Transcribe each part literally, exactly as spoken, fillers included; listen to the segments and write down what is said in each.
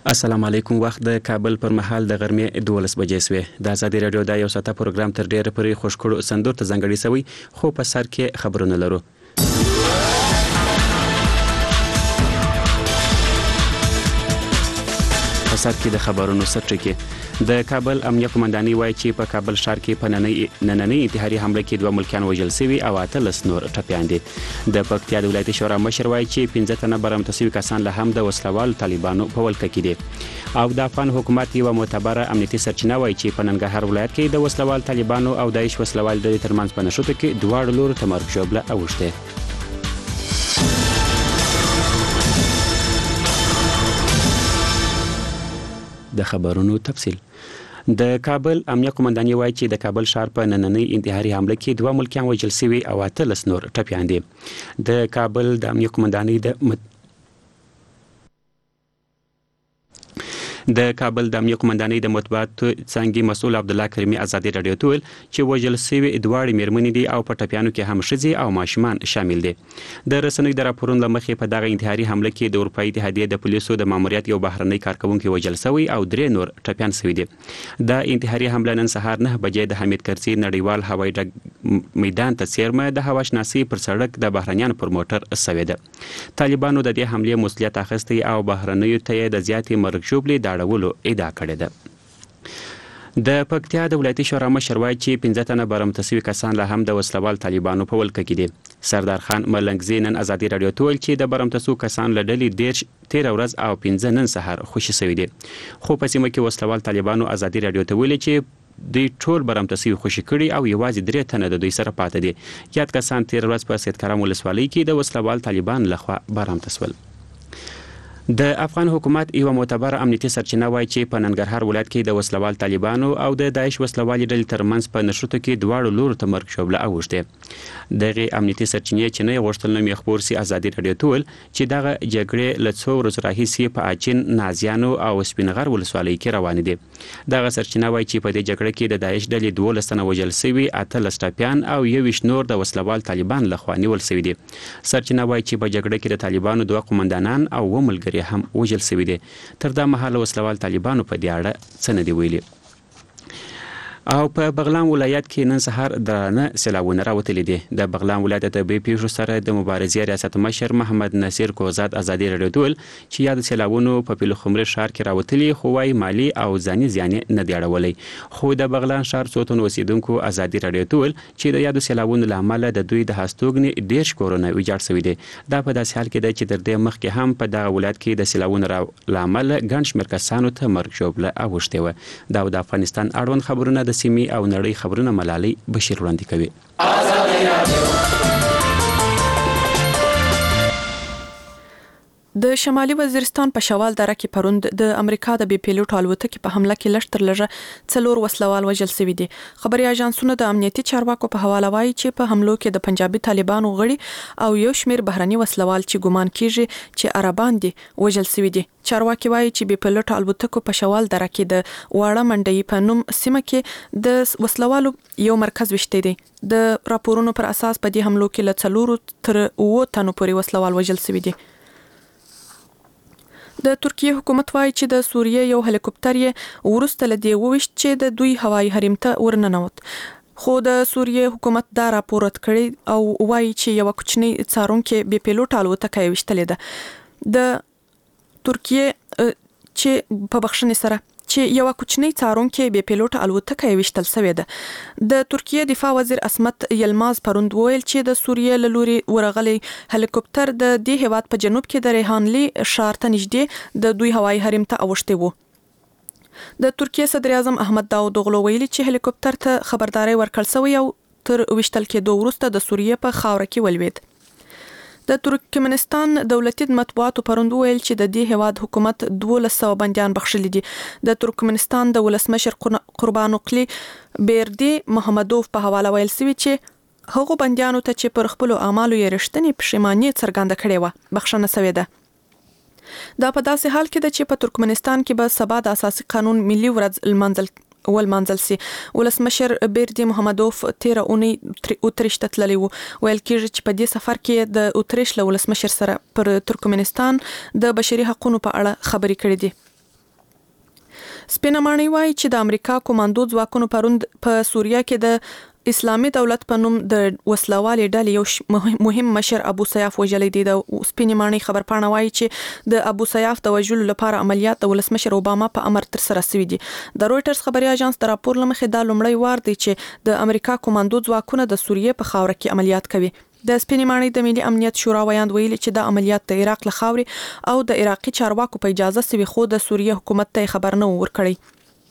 السلام علیکم. وخت د کابل پر مهال د غرمې دولس بجې شوې. د ازادي رادیو د یو ساعته پروګرام تر ډیره پورې خوشکړو سندور ته ځانګړی شوی، خو په سر کې خبرونه لرو. په سر کې د خبرونو سرټکی د کابل امنیه قومندانۍ وایي چې په کابل ښار کې په نننۍ انتحاري حمله کې دوه ملکیان وژل شوي او اتلس نور ټپیان دي. د پکتیا د ولایتي شورا مشر وایي چې پنځه تنه برمته شوي کسان له هم د وسلوالو طالبانو په ولکه کې دي. او د افغان حکومت یوه معتبره امنیتي سرچینه وایي چې په ننګرهار ولایت کې د وسلوال طالبانو او داعش وسلوال ډلې ترمنځ په نښتو کې دواړو لورو ته مرګ ژوبله اوښتې. د خبرونو تفصیل. د کابل امنیه قومندانۍ وایي چې د کابل ښار په نننۍ انتحاري حمله کې دوه ملکیان وژل شوي او اتلس نور ټپیان دي. د کابل د امنیه قومندانۍ د مت... د کابل د امنیه قومندانۍ د مطبوعاتو څانګې مسؤل عبدالله کریمي ازادي رادیو ته ویل چې وژل شوي دواړې میرمنې دي او په ټپیانو کې هم ښځې او ماشومان شامل دي. د رسنیو د راپورونو له مخې په دغه انتحاري حمله کې د اروپایي اتحادیې د پولیسو د ماموریت یو بهرنی کارکوونکی وژل شوی او درې نور ټپیان شوي دي. د انتحاري حمله نن سهار نه بجې د حمید کرزي نړیوال هوایي ډګر میدان ته څیرمه د هواشناسي پر سړک د بهرنیانو پر موټر شوې ده. طالبانو د دې حملې مسؤلیت اخیستی او بهرنیو ته یې د زیاتې مرګ ژوبلې د اړولو ادعا کړې ده. د پکتیا د ولایتي شورا مشر وایي چې پنځه تنه برمته شوي کسان له هم د وسلوال طالبانو په ولکه کې دي. سردار خان ملنګزي نن ازادي رادیو ته ویل چې د برمته شوو کسان له ډلې دېرش تېره ورځ او پنځه نن سهار خوشي شوي دي. خو په سیمه کې وسلوال طالبانو ازادي رادیو ته ویلي چې دوی ټول برمته شوي خوشي کړي او یوازې درې تنه د دوی سره پاتې دي. یاد کسان تېره ورځ په سیدکرم ولسوالۍ کې د وسلوال طالبان لخوا برمته شول. د افغان حکومت یوه معتبره امنیتي سرچینه وایي چې په ننګرهار ولایت کې د وسلوال طالبانو او د داعش وسلوالې ډلې ترمنځ په نښتو کې دواړو لورو ته مرګ ژوبله اوښتې. دغې امنیتي سرچینې چې نه یې غوښتل نوم یې خپور سي ازادي رادیو ته ویل چې دغه جګړې له څو ورځو راهیسې په اچین، نازیانو او سپینغر ولسوالۍ کې روانې دي. دغه سرچینه وایي چې په دې جګړه کې د داعش ډلې دولس تنه وژل شوي، اتلس ټپیان او یوویشت نور د وسلوال طالبان لخوا نیول شوي دي. سرچینه وایي چې په جګړه کې د طالبانو دوه قومندانان او اووه ملګري هم وژل شوي دي. تر دا مهاله وسلوال طالبانو په دې اړه څه نه دي ویلي. او په بغلان ولایت کې نن سهار درانه سیلابونه راوتلي دي. د بغلان ولایت د طبیعي پیښو سره د مبارزې ریاست مشر محمد نصیر کوزاد ازادي رادیو ته ویل چې یاد سیلابونو په پیلخمري ښار کې راوتلي، خو وايي مالی او ځاني زیان نه دی اړولی. خو د بغلان ښار څو تنو اوسیدونکو ازادي رادیو ته ویل چې د یادو سیلابونو له امله د دوی د هستوګنې ډېر کورونه ویجاړ شوي دي. دا په داسې حال کې ده چې تر دې مخکې هم په دغه ولایت کې د سیلابونو له امله ګڼ شمېر کسانو ته مرګ ژوبله اوښتې وه. دا د افغانستان اړوند خبرونه د سیمې او نړۍ خبرونه ملالۍ بشیر وړاندې کوي. د شمالي وزیرستان په شوال دره کې پروند د امریکا د بي پیلوټ الوتکې په حمله کې لږ تر لږه څلور وسلوال وژل شوي دي. خبري اژانسونه د امنیتي چارواکو په حواله وایي چې په حملو کې د پنجابي طالبانو غړي او یو شمېر بهرني وسلوال چې ګومان کیږي چې عربان دي وژل شوي دي. چارواکي وایي چې بي پیلوټ الوتکو په شوال دره کې د واړه منډي په نوم سیمه کې د وسلوالو یو مرکز وشته دي. د راپورونو پر اساس په دې حملو کې له څلورو تر اووه تنو پورې وسلوال وژل شوي دي. د ترکیه حکومت وایي چې د سوریه یو هلیکوپټر یې وروسته له دې وویشت چې د دوی هوایي حریم ته ورننوت. خو د سوریه حکومت دا راپور رد کړی او وایي چې یو کوچنی څارونکې بي پیلوټ الوتکه یې وشتلې ده. د ترکیه چې په بخښنې سره چې یو کوچنی څارونکې بي پیلوټ الوتکه یې وشتل شوې ده. د ترکیه دفاع وزیر اسمت یلماز پروند ویل چې د سوریه له لوري ورغلي هلیکوپټر د دې هیواد په جنوب کې د ریحانلی ښار ته نږدې د دوی هوایي حریم ته اوښتي وو. د ترکیه صدر اعظم احمد داودوغلو ویلي چې هلیکوپټر ته خبرداري ورکړل شوې او تر وشتل کېدو وروسته د سوریه په خاوره کې ولوید. د ترکمنستان دولتي مطبوعاتو پروند ویل چې د دې هواد حکومت دولس سوه بندیان بخښلي دي. د ترکمنستان د ولسمشر قربانقلی بیردی محمدوف په حواله ویل شوی چې هغو بندیانو ته چې پر خپلو اعمالو یې رښتینې پښیماني څرګنده کړې وه بخښنه شوې ده. دا په داسې حال کې ده چې په ترکمنستان کې به سبا د اساسي قانون ملي ورځ لمانځل ولمانځل سي. ولسمشر بیردی محمدوف تیره اونۍ اتریش ته تللی وو. ویل کېږي چې په دې سفر کې د اتریش له ولسمشر سره پر ترکمنستان د بشري حقوقو په اړه خبرې کړې دي. سپینمانی وایي چې د امریکا کوماندو ځواکونو پروند په سوریه کې د اسلامي دولت په نوم د وسلوالې ډلې یو مهم مشر ابو سیاف وژلی دی. د سپینمانی خبرپاڼه وایي چې د ابو سیاف د وژلو لپاره عملیات د ولسمشر اوباما په امر تر سره شوي دي. د رويټرز خبري اژانس د راپور لمخې دا لومړی وار دی چې د امریکا کوماندو ځواکونه د سوریه په خاوره کې عملیات کوي. د سپینمانی د ملي امنیت شورا ویاند ویلي چې د عملیات د عراق له خاورې او د عراقي چارواکو په اجازه سوي، خو د سوریه حکومت ته خبر نه ورکړي.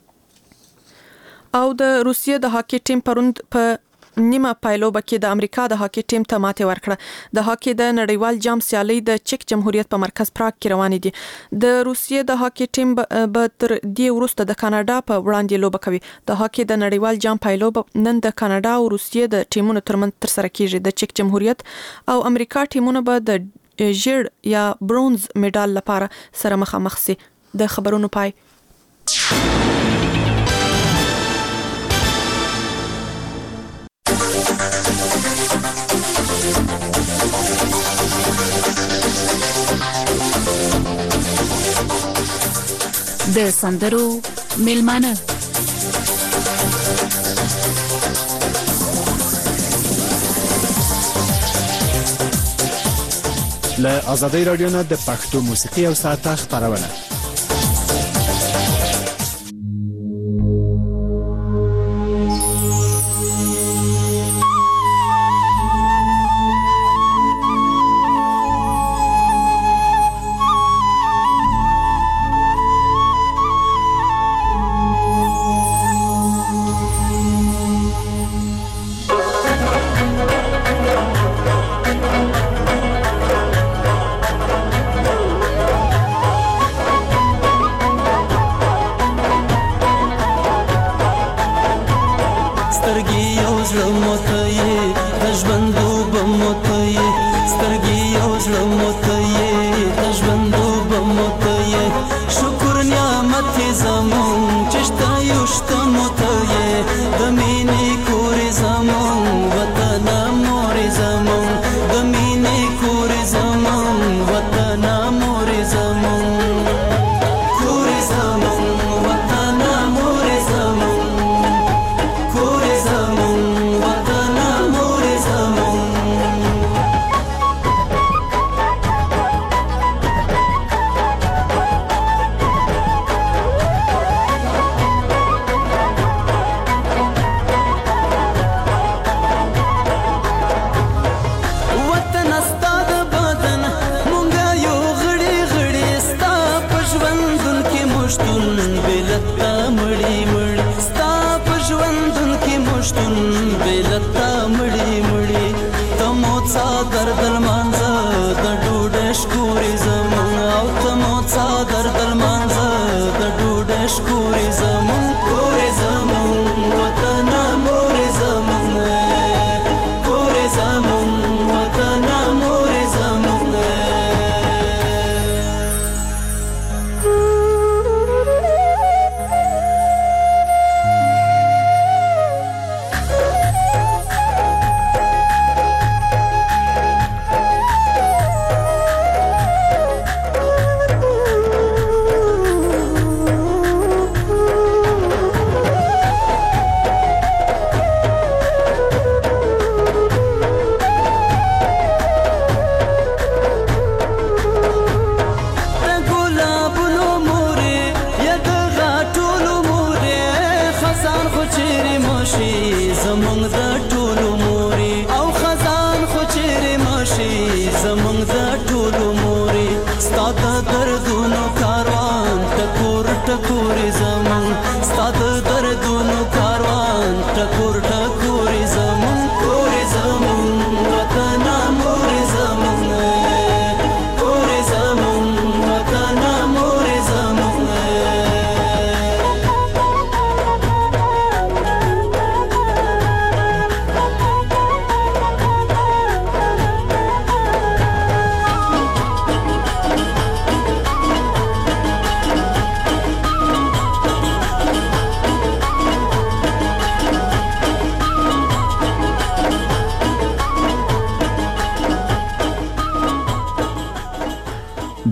او د روسیې د هاکي ټیم پروند په نیمه پایلوبه کې د امریکا د هاکي ټیم ته ماته ورکړه. د هاکي د نړیوال جام سیالي د چک جمهوریت په مرکز پراګ کې روانې دي. د روسیې د هاکي ټیم به تر دې وروسته د کاناډا په وړاندې لوبه کوي. د هاکي د نړیوال جام پایلوبه نن د کاناډا او روسیې د ټیمونو ترمنځ تر سره کیږي. د چک جمهوریت او امریکا ټیمونه به د ژیړ یا برونز میډال لپاره سره مخامخ سي. د خبرونو پای. د سندرو میلمانه له آزادۍ رادیو نه د پښتو موسیقي او ساعته خبرونه.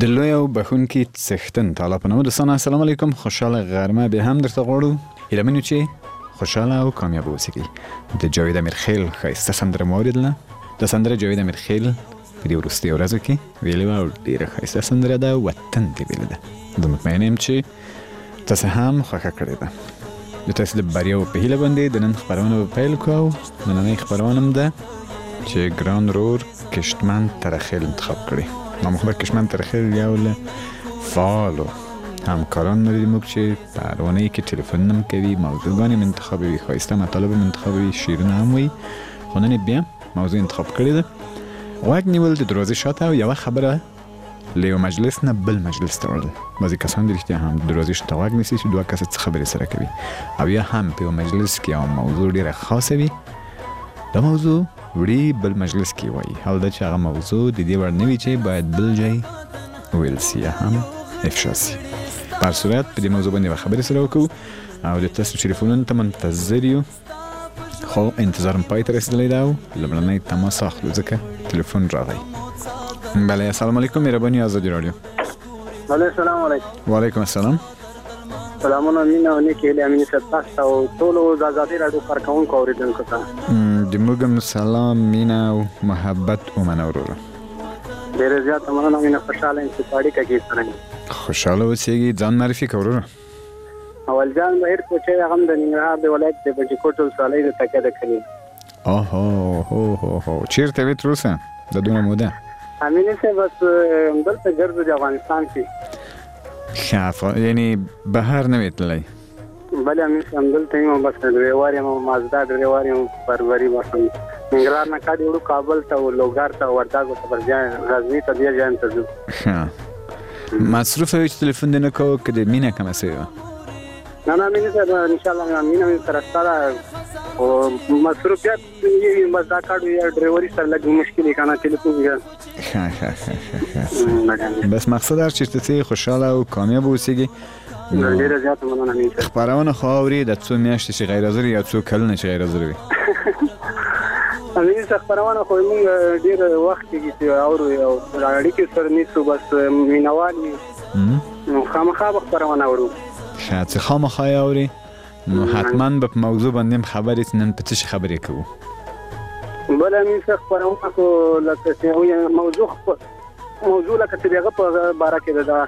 د لوی او بخونکي څښتن تعالی په نوم دوستان السلام علیکم. خوشاله غرمه به هم درته غواړو. هیله منو چې خوشاله او کامیاب اوسئ. د جاوید امیرخیل ښایسته سندره مو اورېدله. د سندره جاوید امیرخیل په دې وروستیو ورځو کې ویلې وه او ډېره ښایسته سندره ده، وطن دې ویلې ده. زه مطمئن یم چې تاسو هم خوښه کړې ده. د تاسو د بریاو په هیله باندې د نن خپرونه به پیل کوو. نننۍ خپرونه هم ده چې ګران رور کشتمن ترخیل انتخاب کړي. نامخبر کشتمن ترخیل یو له فعالو همکاران لري موږ چې په روانۍ کې تلیفون هم کوي، موضوعګانې هم انتخابوي، ښایسته مطالب هم انتخابوي، شعرونه هم وایي. خو نن بیا موضوع انتخاب کړې ده غوږ نیول د دروازې شاته او یوه خبره له یو مجلس نه بل مجلس ته وړل. بعضې کسان د رښتیا هم د دروازې شاته غوږ نیسي چې دوه کسه څه خبرې سره کوي او یا هم په یو مجلس کې یو موضوع ډېره خاصه وي، دا موضوع وړي بل مجلس کې وایي. حال دا چې هغه موضوع د دې وړ نه وي چې باید بل ځای ویل سي یا هم افشا سي. په هر صورت په دې موضوع باندې به خبرې سره وکړو او د تاسو تلیفونونو ته منتظر یو. خو انتظار م پای ته رسېدلی ده او لومړنی تماس اخلو ځکه تلیفون راغی. بله السلام علیکم، مهرباني آزادي راډیو. بله السلام علیکم. وعلیکم السلام. سلامونه مینه او نیکې هیلې امینې صاحب تاسو او ټولو د ازادۍ راډیو کارکوونکو اورېدونکو ته د موږ هم سلام، مینه او محبت ومنه وروره. ډېره زیاته مننه مینه، خوشحاله یم چې په اړیکه کې سره یم. خوشحاله اوسېږي. ځان معرفي کړه وروره. اول جان بهیر کوچی، هغه هم د ننګرهار د ولایت د بچکوټ ولسوالۍ د تکیه د کلي. اوهو هو هو هو چېرته وې تر اوسه د دونه موده؟ امینې صاحب بس همدلته ګرځو د افغانستان کې. ښه، یعنې بهر نه وې تللی؟ بلې امینې صاحب همدلته یم، بس ډریور یم، مازدا ډریور یم، پروري بس ننګرهار نه کډې وړو کابل ته او لوګر ته او وردګو ته ورځي غزني ته دې ځایونو ته ځو. ښه، مصروفه وې چې تلیفون دې نه کوو که د مینه کمه سوې وه؟ نه نه مینه صاحب انشاءالله مینه مې سره شته ده خو مصروفیت یې بس دا کار یا ډریوري سره لږ مشکل یې که نه تلیفون یې. ښه ښه ښه ښه بس مقصد هر چېرته څې خوشحاله او کامیاب اوسېږي. ډېره زیاته مننه مینه صاحب. خپرونه خو اورې د څو میاشتې چې غیر حاضر یا څو کلونه چې غیر حاضر وي؟ مینه صاحب خپرونه خو موږ ډېر وخت کېږي چې اورو او اړیکې سره نیسو، بس مینهوال یو نو خامخا به خپرونه اورو. ښه، چې خامخا یې اورې نو حتما به په موضوع باندې هم خبرې چې نن په څه شي خبرې کوو؟ بله مینه صاحب خپرونه خو لکه چې موضوع موضوع لکه چې د هغه په باره کې ده،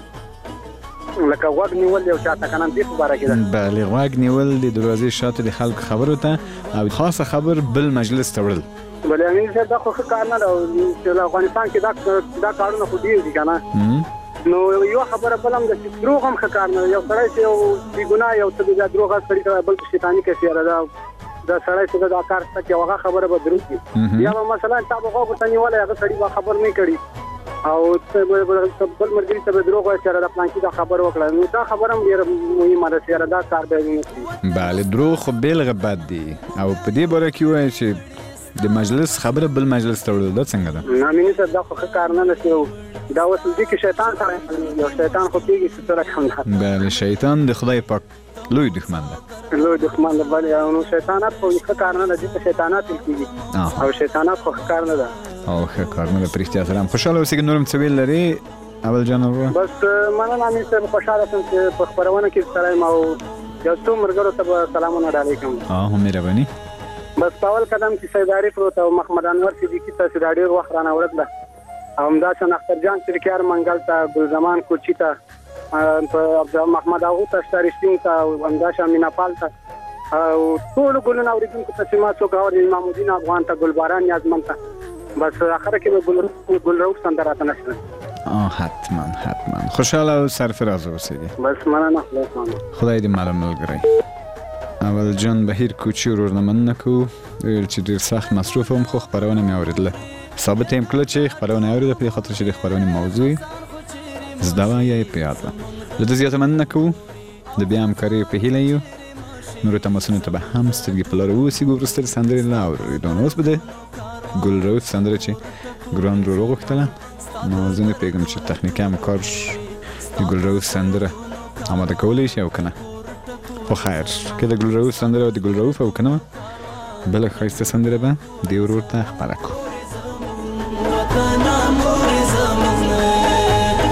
لکه غوږ نیول یو چاته که نه دې په باره کې ده. بلې غوږ نیول د دروازې شاته د خلکو خبرو ته او خاصه خبر بل مجلس ته وړل. بلې امین صاحب دا خو ښه کار نه ده چې افغانستان کې دا کارونه خو ډېر دي که نه. نو یو خبره بل هم ده چې دروغ هم ښه کار نه ده. یو سړی چې یو بېګناه یو څه بیا دروغ سړي ته بل شیطاني کیسیاره ده، دا سړی چې دا کار شته چې هغه خبره به دروغ وي. یا به مثلا تا به غوږ ورته نیولی هغه سړي به خبر نه کړي او بل ملګري ته به دروغ وایي چې دا پلانکي دا خبر وکړه، نو دا خبره هم ډېره مهمه ده چې دا کار باید ونه کړي. بله دروغ خو بېلغه بد دي او په دې باره کې ووایي چې د مجلس خبره بل مجلس ته وړل، دا څنګه ده؟ نه مینې صاحب دا خو ښه کار نه ده چې دا اوس دې کې شیطان سره یو شیطان خو پوهېږي چې څه رقم ده. بله شیطان د خدای پاک لوی دښمن ده. لوی دښمن ده بلې نو شیطانات خو ښه کار نه ده، دې ته شیطانات ویل کېږي او شیطانات خو ښه کار نه ده او ښه کار نه ده. په رښتیا سره هم خوشحاله اوسېږي. نور هم څه ویل لرې اول جان وروره؟ بس مننه امین صاحب، خوشحاله شوم چې په خپرونه کې سره یم او یو څو ملګرو ته به سلامونه ډالۍ کړم. اه مهرباني. بس په اول قدم کې سید عارف ورته او محمد انور صدیقي ته چې دا ډېر وخت رانه وړتله او همداسې اختر جان چرکیار منګل ته، ګلزمان کوچي ته، محمد اغو ته، شتارشتین ته او همداسې امینه پال ته او ټولو ګلونه اورېدونکو ته چې ما څوک اوري، امام الدین افغان ته، ګلباران نیازمند ته. بس اخره کې به ګلرؤف سندره راته نشته. حتما حتما خوشحاله او سرفراز اوسېږي. بس مننه، خدای دې ماله ملګری. اول جان بهیر کوچي ورور نه مننه کوو، ویل چې ډېر سخت مصروف هم خو خپرونه مې اورېدله. ثابته یم کله چې خپرونه یې اورېده په دې خاطر چې د خپرونې موضوع زده وه یا یې په یاد وه. له ده زیاته مننه کوو، د بیا همکارۍ په هیله یو. نورو تماسونو ته به هم سترګې په لاره واوسېږو. وروسته د سندرې له اورېدو نه اوس به د ګلرؤف سندره چې ګران ورور وغوښتله نو زه نه پوهېږم چې تخنیکي همکار د ګلرؤف سندره اماده کولی شي او که نه. خو خیر که د ګلرؤف سندره او د ګلرؤف او که نه بله ښایسته سندره به دې ورور ته خپره کړو.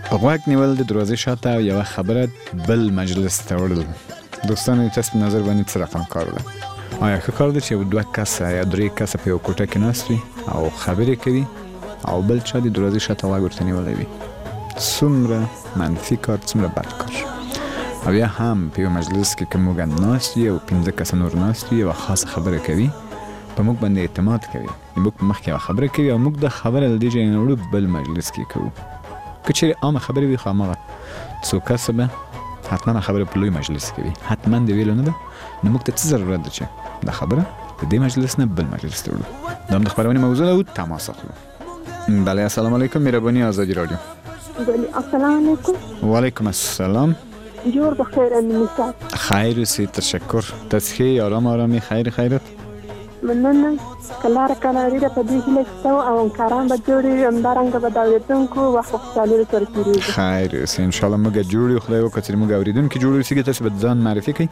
غوږ نیول د دروازې شاته او یوه خبره بل مجلس ته وړل. دوستانو تاسو په نظر باندې څه رقم کار دی؟ آیا ښه کار دی چې دوه کسه یا درې کسه په یو کوټه کې ناست وي او خبرې کوي او بل چا د دروازې شاته غوږ ورته نیولی وي؟ څومره منفي کار، څومره بد کار. او یا هم په یو مجلس کې که موږ ناست وي او پنځه کسه نور ناست وي یوه خاصه خبره کوي، په موږ باندې اعتماد کوي، موږ په مخکې یوه خبره کوي او موږ د خبره له دې ځای نه وړو بل مجلس کې کوو. که چېرې عامه خبرې وي خو هماغه څو کسه به حتما خبره په لوی مجلس کې وي، حتما د ویلو نه ده، نو موږ ته څه ضرورت ده چې دا خبره د دې مجلس نه بل مجلس ته وړو. دا هم د خپرونې موضوع ده او تماس اخلو. بله السلام علیکم، مهرباني آزادی رادیو. بله السلام علیکم. وعلیکم السلام. جور بخیر امین صاحب. خیر اوسئ، تشکر. تاسو ښه آرام آرامي خیر خیرت؟ مننه. کلاره کلاره د په دې هیله چې او همکاران به جوړ وي، همدارنګه به د اورېدونکو وخت په خوشحالۍ سره تېرېږي. خیر اوسئ، انشاءالله موږ جوړ یو. خدای وکړي چې موږ اورېدونکي جوړ اوسېږي. تاسو به ځان معرفي کړئ.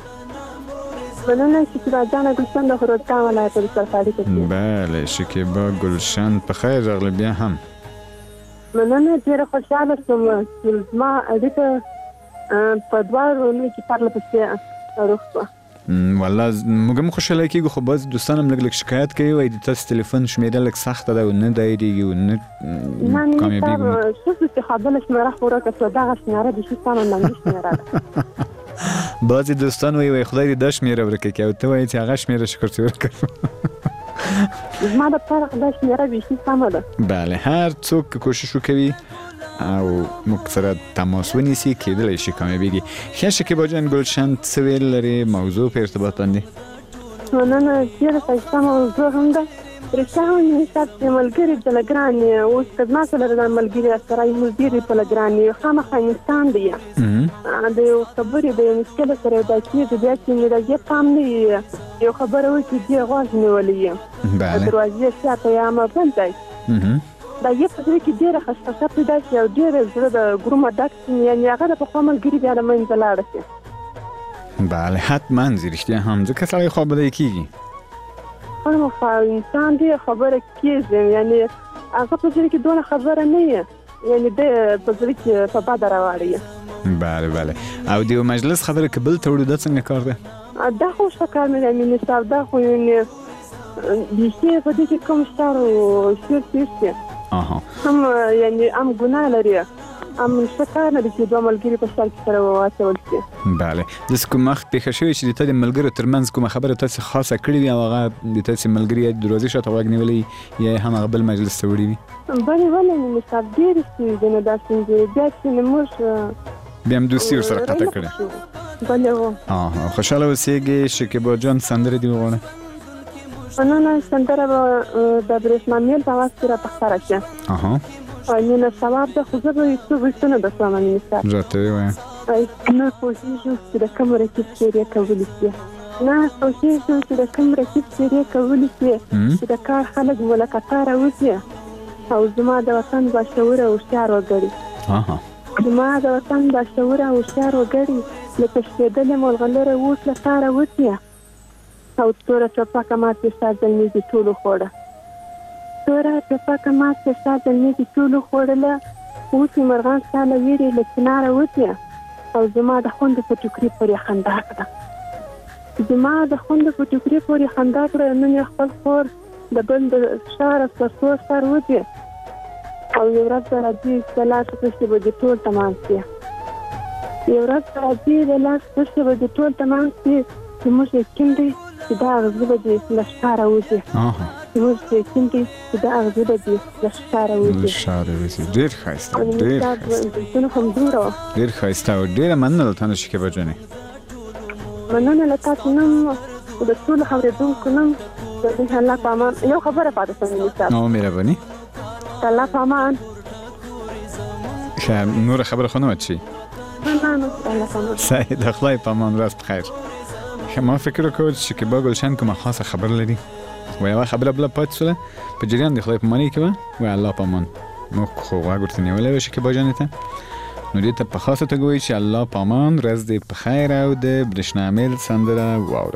مننه. شکیبا جان ګلشن د خروجګان ولایت ولسوالۍ کې. بله شکیبا ګلشن په خیر راغلی بیا هم. مننه. ډېره خوشحاله شوم چې زما اړیکه په دواړو لویو کې پرله پسې روغ شوه. والله موږ هم خوشحاله کېږو، خو بعضې دوستان هم لږ لږ شکایت کوي، وایي د تاسو تلیفون شمېره لږ سخته ده او نه دایریږي او نه کامیابېږي. نه ستاسو چې خبله شمېره خو ورکه شوه، دغه شمېره د شي سمه لنډي شمېره ده. بعضې دوستان وایي وایي خدای دې دا شمېره ورکه کړي او ته وایي چې هغه شمېره شکر چې ورکه زما دپاره خو دا شمېره بیخي سمه ده. بله هر څوک کوشش وکوي او موږ سره تماس ونیسي کېدلی شي کامیابېږي. ښه شکیبا جان ګلشن څه ویل لرې موضوع په ارتباط باندې؟ مننه. ډېره ښایسته موضوع هم ده. رښتیا هم مې صاحب چې ملګري دله ګران یې، اوس که زما سره د ملګري سره یې ملګري دله ګران یې، خامخا انسان دی د یو خبرې د یو مشکله سره یو دا کېږي، بیا چې مې د دې پام نه وي یو خبره وکړي دې غوږ نیولی یم د دروازې شاته یا ما بل دی دا یې په زړه کې ډېره خشخشه پیدا شي او ډېره زړه د ګرومه ډک شي، یعنې هغه د پخوا ملګري بیا له منځه لاړه شي. بله حتما ځي رښتیا هم، ځکه سړی خوابدی کېږي. خامخا انسان ډېره خبره کېږي، یعنې هغه په زړه کې دونه خبره نه وي، یعنې دی په زړه کې په بده راواړي. بله بله. او د یو مجلس خبره که بل ته وړو دا څنګه کار دی؟ دا خو ښه کار نه دی امین صاحب، دا خو یعنې بیخي په دې کې کوم شر او شر تېر شي هم یعنې هم ګناه لري، هم ښه کار نه دی چې دوه ملګري په شر کې سره واچول شي. بله. داسې کوم وخت پېښه شوې چې د تا د ملګرو ترمنځ کومه خبره تاسې خاصه کړې وي او هغه د تاسې ملګري یا د دروازې شاته غوږ نیولی یا هم هغه بل مجلس ته وړي وي؟ بلې ولې امین صاحب ډېرې شوي دي، نو داسې بیا چې موږ بیا هم دوستي ورسره قطع کړې. بلې هو. خوشحاله اوسېږې. شکیبا جان سندرې دې وغواړه. مننه. سندره به د برېښنا میل په اواز کې راته ښکاره شي. مینه ثواب ده، خو زه به یې څو بیتونه درسوم امین صاحب. راته یې وایه. نه پوهېږو چې د کوم رقیب څېرې کولی شي، نه پوهېږو چې د کوم رقیب څېرې کولی شي چې د کار خلک مو له قطاره وځي او زما د وطن باشعوره او هوښیار وګړي زما د وطن باشعوره او هوښیار وګړي له تښتېدلې ملغلره اوس له ښاره وځي او توره ټوپکه ماتې ستا زلمي دي ټولو خوړه توره ټوپکه ماتې ستا زلمي دي ټولو خوړله اوس یې مرغان ستا له ویرې له چناره وځي او زما د خوندو په ټوکري پورې خندا کړه زما د خوندو په ټوکري پورې خندا کړه نن یې خپل خور د بل د ښاره په سور سر وځي او یو ورځ به راځي د لاس پسې به دې ټول تمام شي یو ورځ به راځي د لاس پسې به دې ټول تمام شي چې موږ یقین دی چې دا اغزه به دې له ښکاره وځي چې موږ یقین دی چې دا اغزه به دې له ښکاره وځي ډېر ښایسته ډېر ښایسته ډېر ښایسته او ډېره مننه له تا نه شکیبا جانې مننه له تاسو نه د ټولو اورېدونکو نه د الله په امان یو خبره پاتې شوې ده نو مهرباني الله په امان ښه نوره خبره خو نه وه چې نه نه الله په امان صحیح د خدای په امان ورځ په خیر ښه ما فکر وکړ چې شکیبا ګلشن کومه خاصه خبره لري و یوه خبره بله پاتې شوله په جریان د خدای په امانۍ کې وه وایي الله په امان موږ خو غوږ ورته نیولی وه شکیبا جانې ته نو دې ته په خاصه توګه وایي چې الله په امان ورځ دې په خیر او د برېښنا میل سندره واوره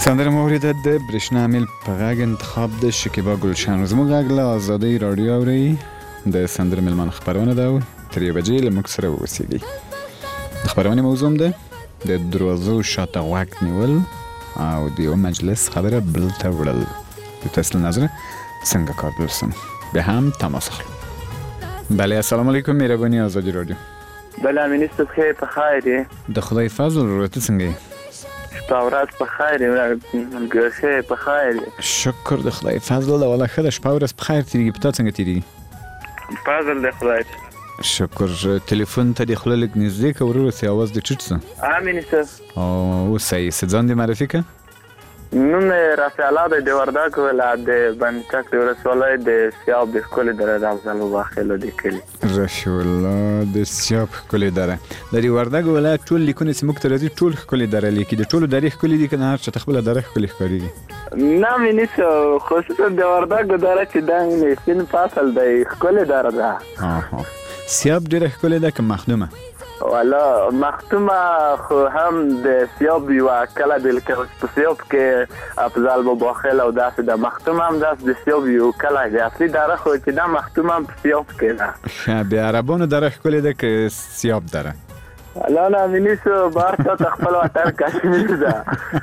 سندره مورد د برېښنا میل په غږ انتخاب د شکیبا ګلشن. زموږ غږ له آزادۍ راډیو اورئ. د سندره میلمانه خپرونه ده او تر یوې بجې له موږ سره واوسېږئ. د خپرونې موضوع ده د دروازو شاته غوږ نیول او د یو مجلس خبره بل ته وړل. د تاسو له نظره څنګه کار درسم؟ بیا هم تماس اخلو. بله السلام علیکم، مهرباني آزادی رادیو. بله امینی صبح خیر په خیر یې؟ د خدای فضل ورته څنګه یې؟ شپه ورځ په خیر یې، ګرښې په خیر یې. شکر د خدای فضل ده. والله ښه ده، شپه ورځ په خیر تېرېږي. په تا څنګه تېرېږي؟ فضل د خدای. شکر. تلیفون ته دې خوله لږ نږدې که ورور سې اواز دې ټیټ شه. امینی صبح. او اوسئ، څه ځان دې معرفي که؟ نوم یې رفیع الله دی، د وردګو ولایت د بندچک د ولسوالۍ د سیاب د ښکلې دره د افضل وبخښلو د کلي. رفیع الله د سیاب ښکلې دره. د دې وردګو ولایت ټول لیکونه چې موږ ته راځي ټول ښکلې دره لیکي. د ټولو درې ښکلې دي که نه هر چاته خپله دره ښکلې ښکارېږي؟ نه مینې څه، خصوصا د وردګو دره چې دا سیند فصل دی ښکلې دره ده. سیاب ډېره ښکلې ده که مخدومه؟ والا مختومه خو هم د سیاب یوه کله دی، لکه په سیاب کې افضل وبخښل او داسې ده. مختومه هم داسې د سیاب یو کلی دی. اصلي دره خو چې دا مختومه هم په سیاب کې ده. ښه، بیا عربانو دره ښکلې ده که سیاب دره؟ والا نه مینې څه، به هر چا ته خپل وطن کشمیر ده.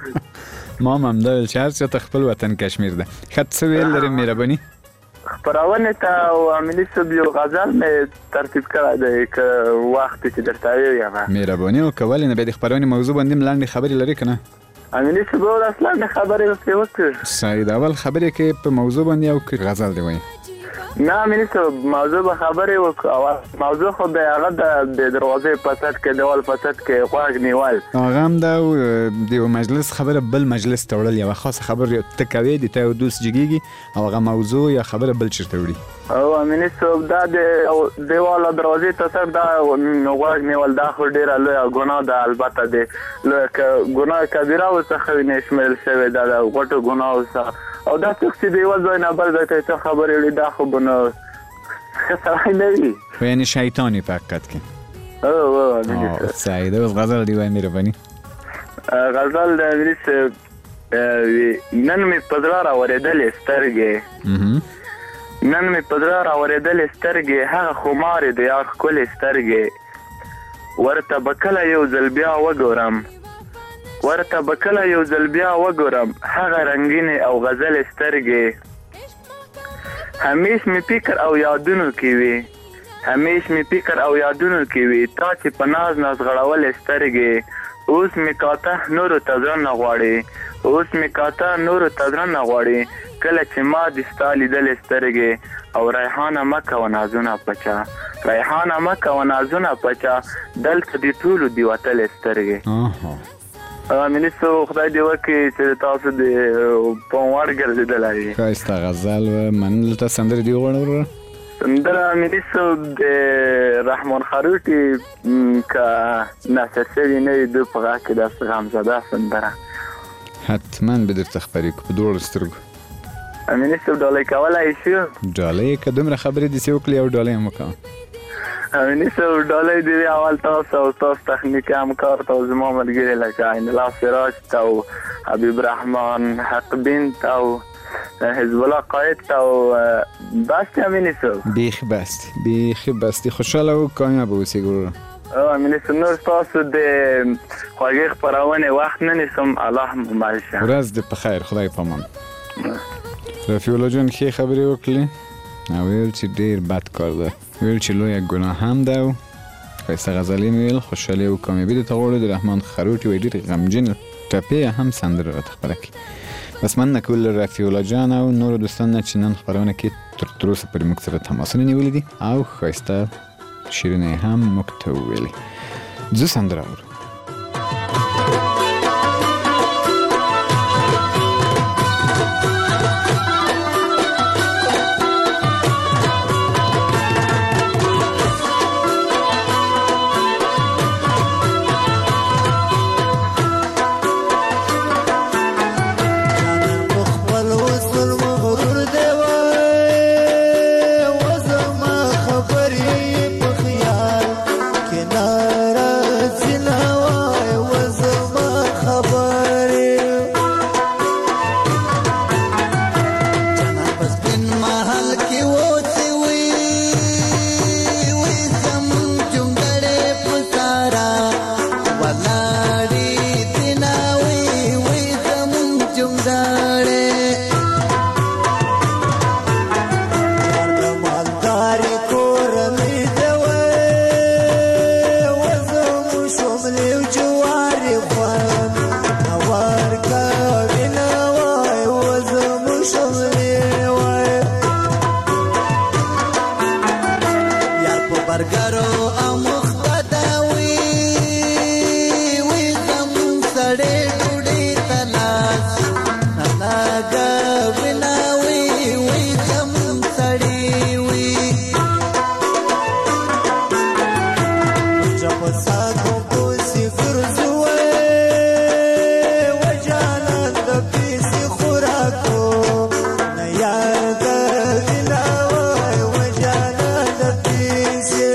ما هم همدا ویل چې هر چا ته خپل وطن کشمیر ده. ښه څه ویل لرې مهرباني؟ خپرونې ته او امینی صاحب یو غزل مې ترتیب کړی دی که وخت چې درته ووایم. مهرباني وکړه. ولې نه؟ بیا د خپرونې موضوع باندې هم لنډې خبرې لرې که نه؟ امینی صاحب اوس لنډې خبرې ورپسې وکړو. صحیح ده. اول خبرې کې په موضوع باندې او که غزل دې وایي؟ نه امینی صاحب، موضوع به خبرې وکړو. اول موضوع خو د هغه د دروازې په سد کې دیوال په سد کې غوږ نیول. هغه هم ده او د یو مجلس خبره بل مجلس ته وړل. یوه خاصه خبره ته کوې، د تا یو دوست جګېږي او هغه موضوع یا خبره بل چېرته وړي. او امینی صاحب دا د دیوال او دروازې ته سر دا غوږ نیول دا خو ډېره لویه ګناه ده. البته د لویه ګناه کبیره ورڅخه نه شمېرل شوې ده، د غټو ګناهو څخه. او دا څوک چې د یوه ځای نه بل ځای ته څه خبرې وړي دا خو به نو ښه سړی نه وي. خو یعنې شیطان یې په حقیقت کې. او او امیني صاحب صحیح ده. اوس غزل دې وایي مهرباني. غزل د امیني صاحب نن مې په زړه راورېدلې سترګې، نن مې په زړه راورېدلې سترګې، هغه خمارې د یار ښکلې سترګې. ورته به کله یو ځل بیا وګورم، ورته به کله یو ځل بیا وګورم، هغه رنګینې او غزلې سترګې. همیش مې فکر او یادونو کې وي، همیش مې فکر او یادونو کې وي، تا چې په ناز ناز غړولې سترګې. اوس مې کاته نورو ته زړه نه غواړي، اوس مې کاته نورو ته زړه نه غواړي، کله چې ما د ستا لیدلې سترګې. او ریحانه مه کوه نازونه پچا، ریحانه مه کوه نازونه پچا، دلته دې ټولو دې وتلې سترګې. امیني صاحب خدای دې وکړي چې تاسو دې په وړ ګرځېدلی وي. ښایسته غزل و. منلو ته سندرې دې وغواړه ورور؟ سندره امیني صاحب د رحمان خروټي که نثر شوي نه وي دوی په غږ کې داسې غمزده سندره حتما به درته خپرې کړو په دواړو سترګو. امیني صاحب ډالۍ کولی شو؟ ډالۍ که دومره خبرې داسې وکړې او ډالۍ هم وکړه. امیني صاحب ډالۍ دې اول تاسو او تاسو تخنیکي همکار ته او زما ملګري لکه عین الله سراج ته او حبیب رحمان حق بین ته او حزب الله قائد ته او بس دی. امیني صاحب بیخي بس دی، بیخي بس دی. خوشحاله او کامیاب اوسې ګوره. او امیني صاحب نور تاسو د خوږې خپرونې وخت نه نیسم. الله مو مل شه. ورځ دې په خیر، خدای په امان. رفیع الله جان ښې خبرې وکړلې او ویل چې ډېر بد کار ده، ویل چې لویه ګناه هم ده او ښایسته غزلې مې ویل. خوشحالي او کامیابي دې ته غواړو. د رحمان خروټي وایي ډېرې غمجنې ټپې هم سندره راته خپره کړي. بس مننه کول له رفیع الله جان او نورو دوستانو نه چې نن خپرونه کې تر تر اوسه پورې موږ سره تماسونه نیولي دي او ښایسته شعرونه یې هم موږ ته وویلې. زه سندره اورم. خبرې په خیال کې ناراض نه ورګرو او مختداوي وي زم سړې ډوډۍ تلاش نلاګا بناوي وي زم سړې وي جب ساګو پوسی ګرځوي وجانا د پیسې خوراکو نه یاد بناوي وجانا د پیسې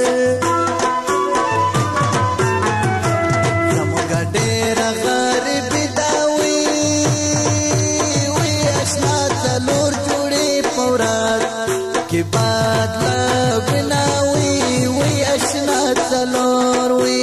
زموږ ډېر غریب داوي وي اشنا څلور جوړې پورات کې باد لا بناوي وي اشنا څلور وي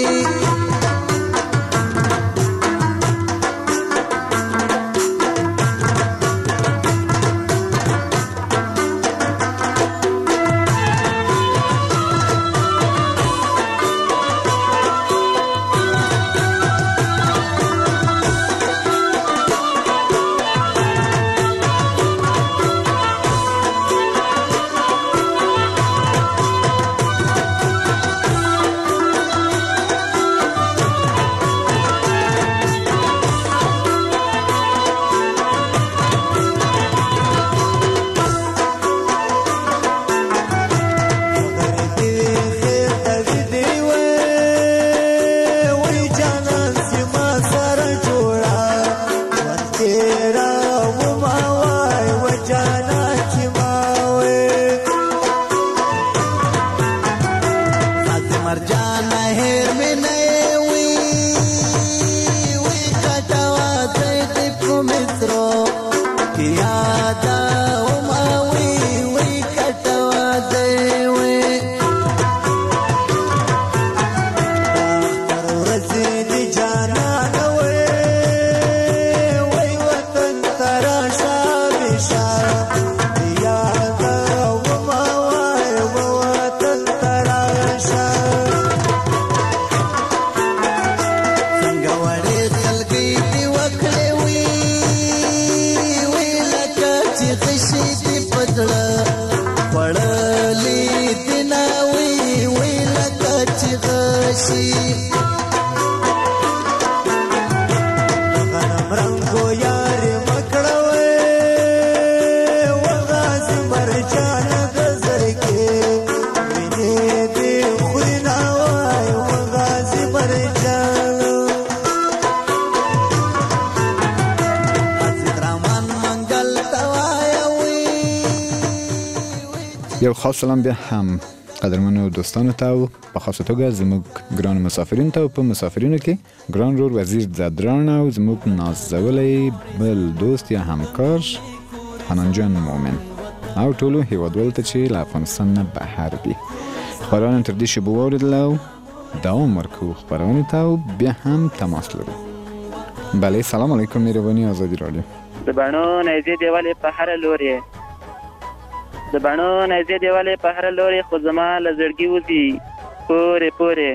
یو خاص سلام بیا هم قدرمنو دوستانو ته او په خاصه توګه زموږ ګران مسافرینو ته او په مسافرینو کې ګران رور وزیر زدران او زموږ نازولی بل دوست یا همکار حنان جان مومن او ټولو هیوادوالو ته چې له افغانستان نه بهر دي خبرونه تر دې شیبه واورېدل او دوام ورکوو خبرونې ته او بیا هم تماس لرو. بله سلام علیکم مهرباني آزادي رادیو. د بڼو نیزې دیوالې په هره لورې د بڼو نیزې دیوالې په هره لورې خو زما له زړګي وځي پورې پورې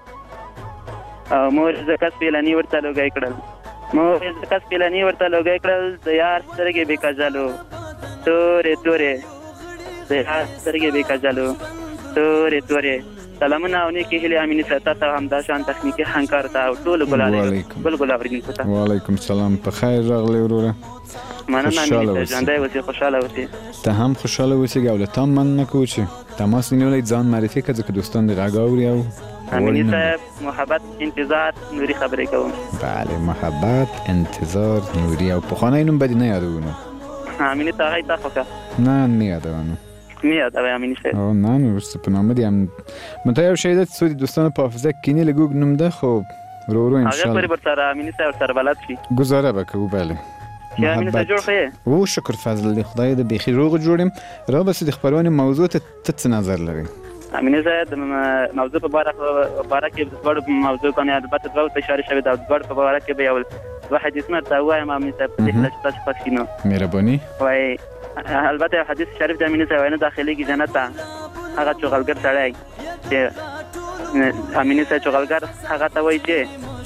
او مور یې ځکه سپېلني ورته لوګی کړل مور یې ځکه سپېلني ورته لوګی کړل د یار سترګې بې کجلو تورې تورې د یار سترګې بې کجلو تورې تورې سلامونه او نیکې هیلې امینې ستا ته همدا شان تخنیکي همکار ته او ټولو ګل اورېدونکو ته وعلیکم سلام په خیر راغلی وروره مننه امینې ژوندی اوسې خوشحاله اوسې ته هم خوشحاله اوسېږه او له تا مننه کوو چې تماس نیولی ځان معرفي کړه ځکه دوستان دې غږ اوري او امینې صاحب محبت انتظار نوري خبرې کوم بله محبت انتظار نوري او پخوانی نوم به دې نه یادوو نو امینې ته هغه یې تا خو که نه نه یادوه نو نه یادوی امینې صاحب او نه نو وروسته په نامه دې هم منتها یو شی ده چې څو د دوستانو په حافظه کې کینې لږ اوږد نوم ده خو ورو ورو انشاءالله هغه پورې ورسره امینې صاحب ورسره بلد شي ګزاره به کوو بله چې امینې صاحب جوړ خو یې او شکر فضل دی خدای دې بیخي روغ جوړ یم را بس د خپرونې موضوع ته ته څه نظر لرې امینې صاحب د موضوع په باره کې د دواړو موضوع باندې البته دوه ته اشاره شوې ده او د دواړو په باره کې به یو دوه حدیثونه درته ووایم امینې صاحب په دې کله چې تاسو خوښ شي نو مهرباني وایي البته یو حدیث شریف د امینې صاحب وایي نه داخلېږي جنت ته هغه چغلګر سړی چې امینې صاحب چغلګر هغه ته وایي چې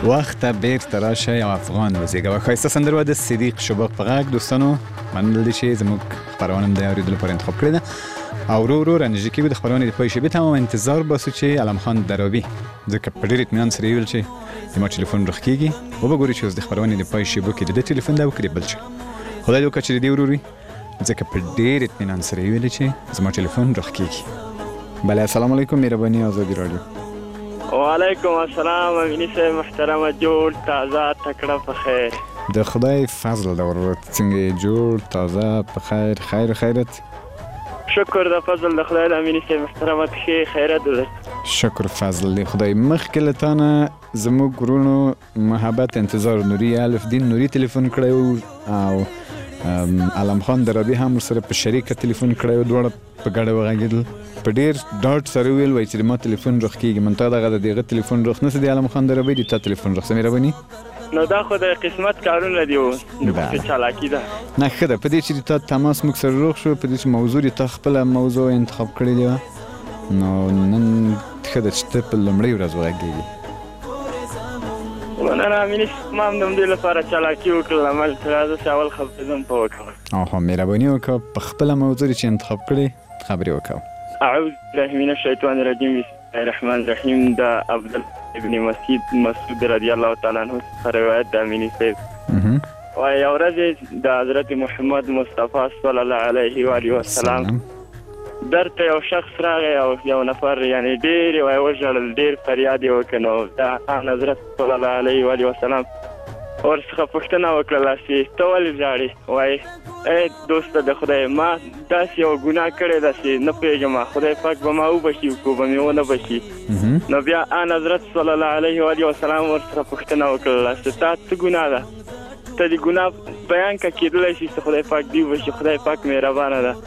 وخت بیرته راشه او افغان وزیږه و ښایسته سندره د صدیق شباق په غږ. دوستانو مننه دي چې زموږ خپرونه د اورېدلو لپاره انتخاب کړې ده او ورو ورو رانژدې کېږو د خپرونې د پای شېبې ته هم انتظار باسو چې علم خان درابي ځکه په ډېر اطمینان سره یې ویل چې زما ټلیفون رخ کېږي وبه ګورو چې اوس د خپرونې د پای شېبو کې د ده ټلیفون ده او که د بل چا. خدای دې وکړه چې د دې ورور وي ځکه په ډېر اطمینان سره یې ویلې چې زما ټلیفون رخ کېږي. بله السلام علیکم مهرباني آزادي راډیو. وعلیکم السلام امینی صاحب محترمه جوړ تازه تکړه په خیر. د خدای فضل ده ورور څنګه جوړ تازه په خیر خیر خیرت. شکر د فضل د خدای د امینی صاحب محترمه ښې خیرت ده. شکر فضل دی خدای. مخکې له تا نه زموږ ورونو محبت انتظار نوري الف دین نوري تلیفون کړی او علم خان درابي هم ورسره په شریکه تلیفون کړی دواړه په ګډه وغږېدل په ډېر ډاډ سره ویل وایي چې د ما تلیفون رخ کېږي منتها دغه د دغه تلیفون رخ نهسي د علم خان درابي د تا تلیفون رخ څه مهرباني. نو دا خو د قسمت کارونه دي او د چالاکي ده نه ښه ده په دې چې د تا تماس موږ سره روغ شو په دې چې موضوع د تا خپله موضوع انتخاب کړې ده نو نن ښه ده چې ته په لومړۍ ورځ وغږېږي. مننه امیني ما هم د همدې لپاره چالاکي وکړل عمل راځه چې اول خبرې زه هم په وکړم. اوهو مهرباني وکړه په خپله موضوع چې انتخاب کړې خبرې وکړه. اعوذ بالله من الشیطان الرجیم بسم الله الرحمن الرحیم. د عبدالله ابن مسعود مسعود رضی الله تعالی عنه څخه روایت د امینی صاحب وایي یو ورځ د حضرت محمد مصطفی صلی الله علیه و آله وسلم درته یو شخص راغی او یو نفر یعنی ډېر یې وایي وژړل ډېر فریاد یې وکړ نو د حضرت صلی الله علیه و آله وسلم ورڅخه پوښتنه وکړله چې ته ولې ژاړې وایي ای دوسته د خدای ما داسې یو ګناه کړې ده چې نه پوهېږم خدای پاک به ما وبښي خو به مې ونه بښي. نو بیا ان حضرت صلی الله علیه و آله وسلم ورسره پوښتنه وکړله چې تا څه ګناه ده ته د ګناه بیان که کېدلی شي چې خدای پاک دې وبښي خدای پاک مهربانه ده.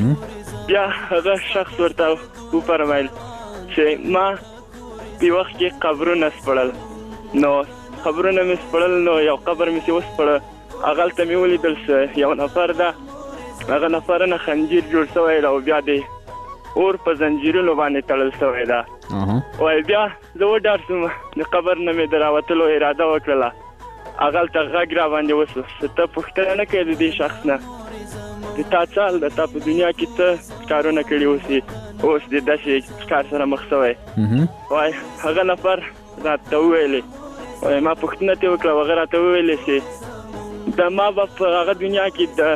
بیا هغه شخص ورته وفرمیل چې ما په وخت کې قبرونه سپړل نو قبرونه مې سپړل نو یو قبر مې چې وسپړه هغلته مې ولیدل چې یو نفر ده هغه نفر نه خنجیر جوړ شوی ده او بیا د اور په زنجیرونو باندې تړل شوی ده. وایي بیا زه وډار شوم د قبر نه مې د راوتلو اراده وکړله هغلته غږ را باندې وسو چې ته پوښتنه نه کوې د دې شخص نه د تا څه حال ده تا په دنیا کې څه کارونه کړي اوسي اوس د داسې کار سره مخ شوی. وایي هغه نفر راته وویلې وایي ما پوښتنه ترې وکړه هغه راته وویلې چې د ما به په هغه دنیا کې د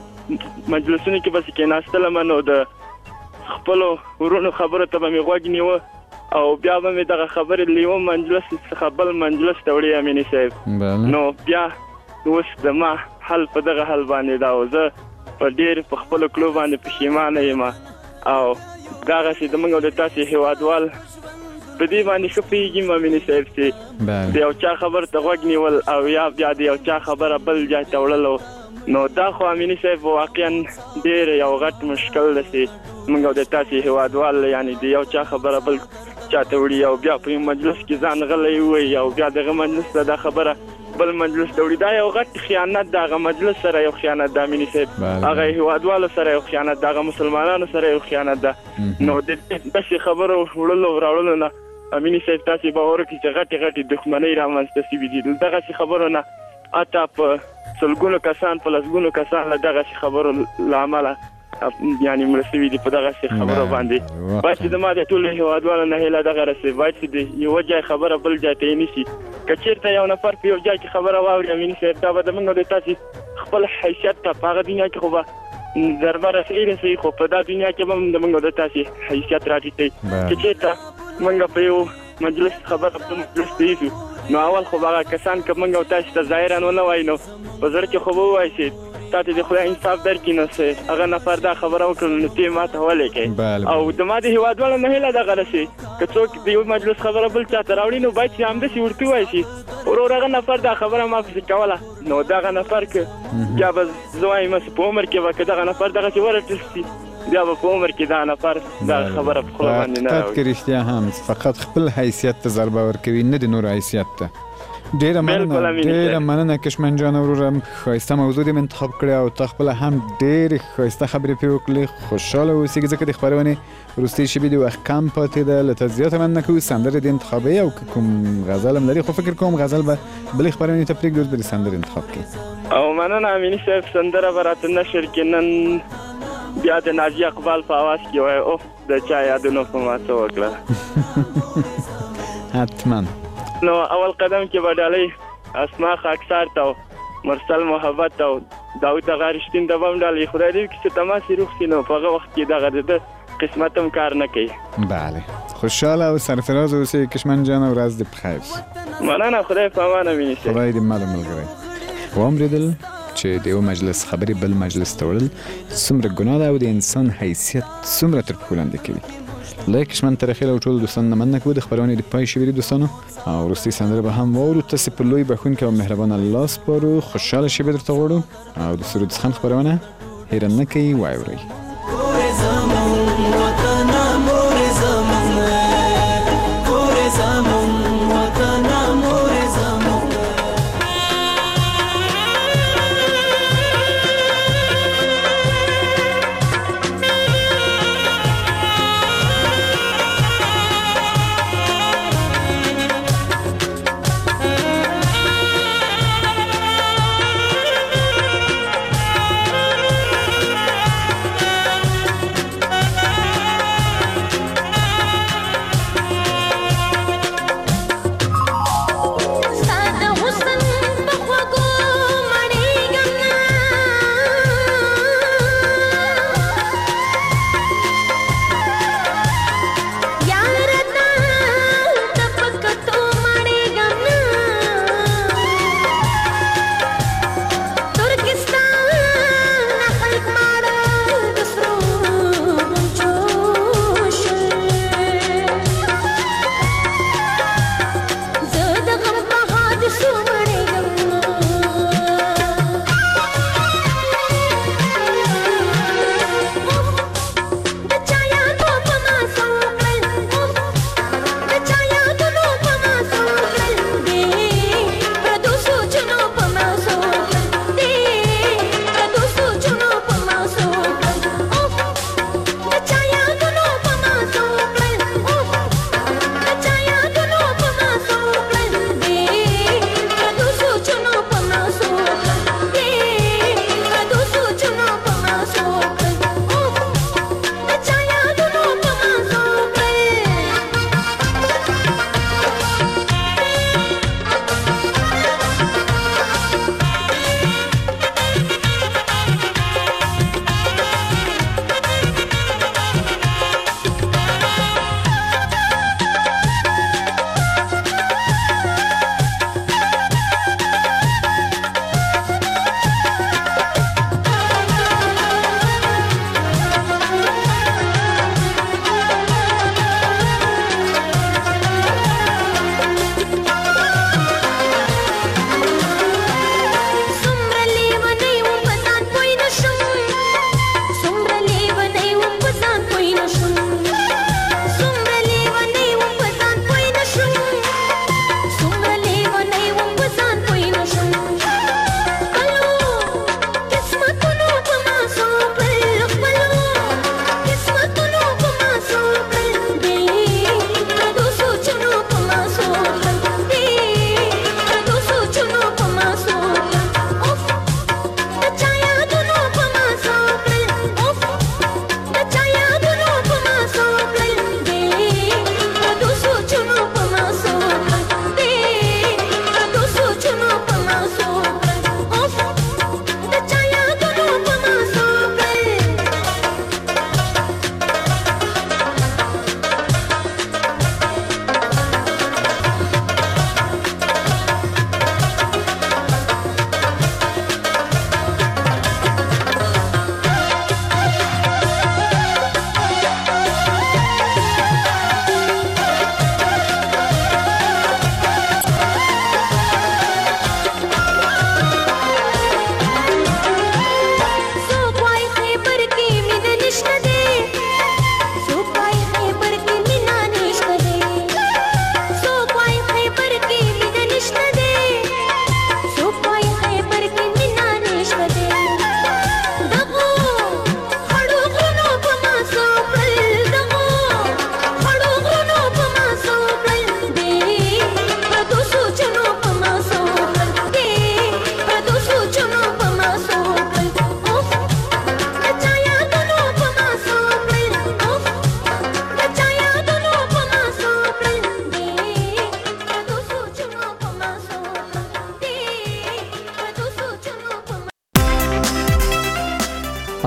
مجلسونو کې بس کېناستلم نو د خپلو ورونو خبرو ته به مې غوږ نیوه او بیا به مې دغه خبرې له یوه مجلس څخه بل مجلس ته وړې امیني صاحب. نو بیا اوس د ما حل په دغه حل باندې ده او زه په ډېر په خپلو کړو باندې پښیمانه یم او دغسې زموږ او د تاسې هېوادوال په دې باندې ښه پوهېږي امیني صاحب چې د یو چا خبر ته غوږ نیول او یا بیا د یو چا خبره بل ځای ته وړلو نو دا خو امیني صاحب واقعا ډېر یو غټ مشکل ده چې موږ او د تاسې هېوادوال یعنې د یو چا خبره بل چا ته وړي او بیا په یو مجلس کې ځان غلی ووایي او بیا دغه مجلس ته دا خبره بل مجلس ته وړي دا یو غټ خیانت د هغه مجلس سره یو خیانت ده امیني صاحب هغه هېوادوالو سره یو خیانت ده هغه مسلمانانو سره یو خیانت ده. نو د داسې خبرو وړلو راوړلو نه امیني صاحب تاسې باور وکړئ چې غټې غټې دښمنۍ رامنځته شوي دي دغسې خبرو نه حتی په سلګونو کسان په لسګونو کسان له دغسې خبرو له امله یعنې مړه شوي دي په دغسې خبرو باندې. باید چې زما د ټولو هېوادوالو نه هیله دغه رسوي باید چې د یوه ځای خبره بل ځای ته یې نیسي که چېرته یو نفر په یو ځای کې خبره واوري امیني صاحب دا به زموږ او د تاسې خپل حیثیت ته په هغه دنیا کې خو به ضربه رسوي رسوي خو په دا دنیا کې به هم زموږ او د تاسې حیثیت راټیټوي چې چېرته موږ په یو مجلس خبره په مجلس ته ایسو نو اول خو به هغه کسان که موږ او تاسې ته ظاهرا ونه وایي نو په زړه کې خو به ووایي چې تا ته د خدای انصاف درکړي نو چې هغه نفر دا خبره وکړل نو ته یې ما ته ولې کوې او د ما د هېوادوالو نه هیله دغه رسي که څوک د یو مجلس خبره بل چا ته راوړي نو باید چې همداسې ورته ووایي چې ورور هغه نفر دا خبره ما پسې کوله نو دغه نفر که بیا به زه وایم چې په عمر کې به که دغه نفر دغسې ورټل شي بیا به په عمر کې دا نفر دا خبره په خوله باندې نه راوړي. حقیقت کې رښتیا هم فقط خپل حیثیت ته ضربه ورکوي نه د نور حیثیت ته ډیره مننه ډیره مننه کشمن جان ورورم ښایسته موضوع دې انتخاب کړی او تا خپل هم ډېرې ښایسته خبرې پرې وکړې خوشحاله اوسېږي ځکه د خپرونې وروستۍ شېبې د وخت کم پاتې ده له تا زیاته مننه کوو سندرې دې انتخابوي او که کوم غزل هم لري خو فکر کوم غزل به بلې خپرونې ته پرېږدو اوس به د سندرې انتخاب کړي او مننه امیني صاحب سندره به راته نشر کې نن بیا د ناجیه اقبال په اواز کې وایي اوف د چا یادونو په ما څه وکړه حتما نو اول قدم کې به ډالۍ اسما خاکسار ته مرسل محبت ته داود غارشتین د بم ډالۍ خدای دې چې تماسې روغ شي نو په هغه وخت کې دغه د قسمت هم کار نه کوي بله خوشحاله او سرفراز اوسئ کشمن جان او ورځ دې بخیر مننه خدای په امان امیني صاحب خدای دې مل ملګری واورېدل چې د یو مجلس خبرې بل مجلس ته وړل څومره ګناه ده او د انسان حیثیت څومره تر پښو لاندې کوي له کشمن تر اخره او ټولو دوستانو نه مننه کوو د خپرونې د پای شوي دوستانو او وروستۍ سندره به هم واورو تاسې په لوی بښونکي او مهربانه الله سپارو خوشحاله شېبې درته غواړو او د سرود څښن خپرونه هېره نه کوي واورئ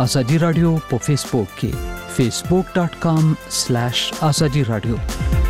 ازادي رادیو په فیسبوک کې facebook.com/azadi radio